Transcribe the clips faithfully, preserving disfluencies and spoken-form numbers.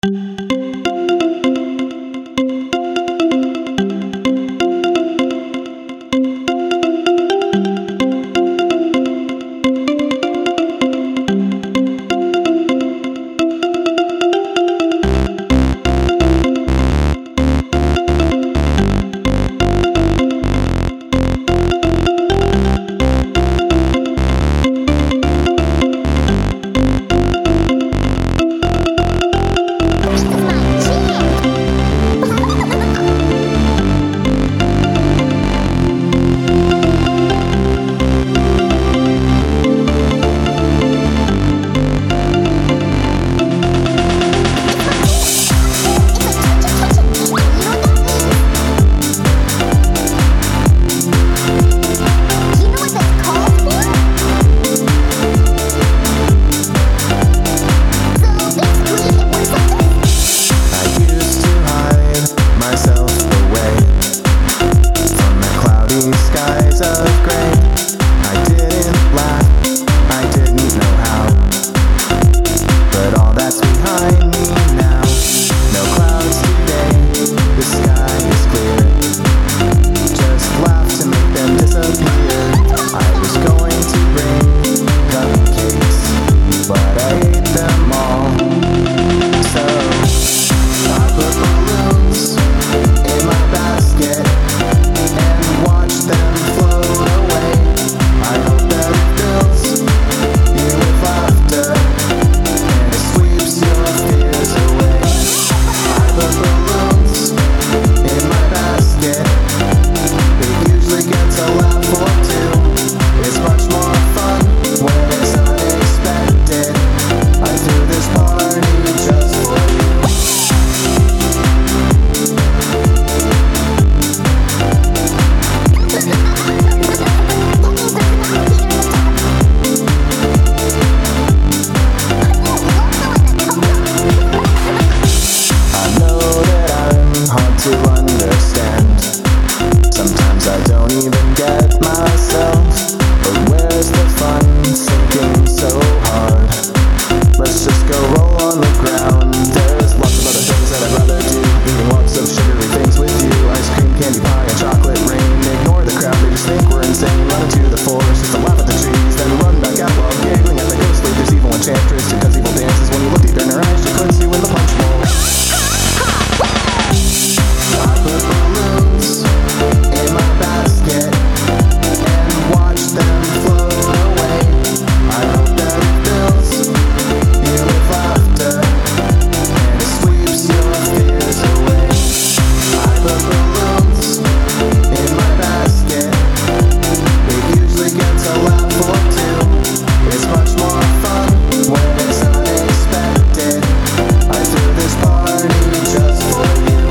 to understand. Sometimes I don't even get myself. But where's the fun sinking so hard? Let's just go roll on the ground. There's lots of other things that I'd rather do. Eating lots of sugary things with you. Ice cream, candy pie, and chocolate rain. Ignore the crowd, they just think we're insane. Run into the forest just to laugh at the trees. Then run back out while giggling at the ghostly. There's evil enchantress who does evil dances. When you look deep in her eyes, she puts you in the punch bowl. I put balloons in my basket and watch them float away. I hope that it fills you with laughter and it sweeps your fears away. I put balloons in my basket. It usually gets a laugh or two. It's much more fun when it's unexpected. I threw this party just for you.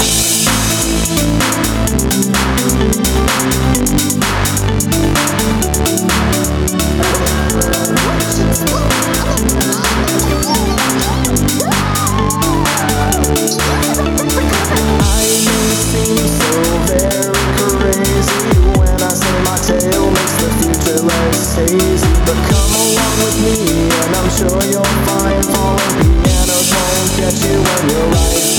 Hazy, but come along with me and I'm sure you'll find falling pianos won't get you when you're right.